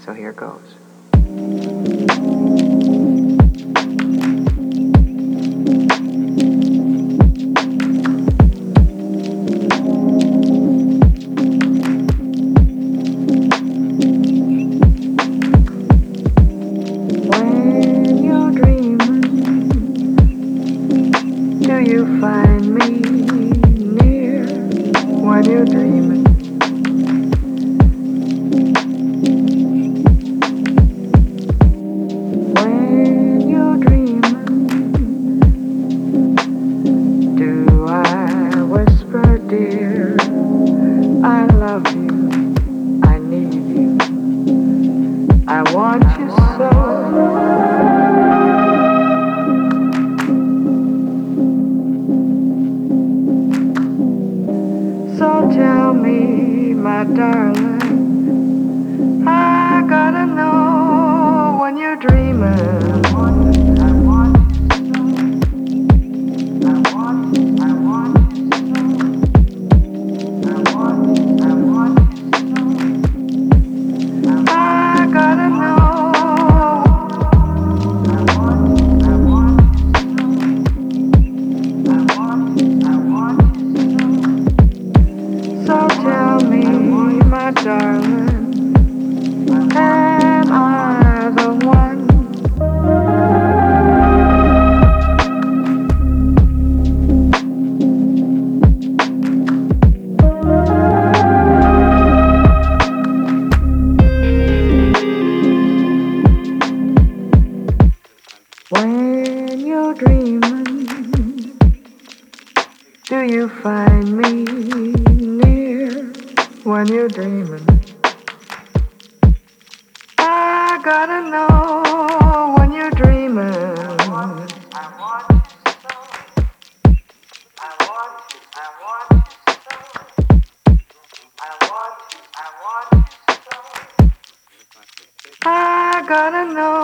So here goes. When you're dreaming, do you find me near? When you're dreaming, when you're dreaming, do I whisper, dear, I love you, I need you, I want you so. So tell me, my darling, I gotta know when you're dreaming. I want you, I want you, I want you so. I want you, I want you so. I gotta know. I want you, I want you so. I want you, I want you so. So tell me, my darling, am I the one? When you're dreaming, do you find me near? When you're dreaming, I gotta know when you're dreaming. I want you, I want you so. I want you, I want you so. I want you, I want you so. I gotta know.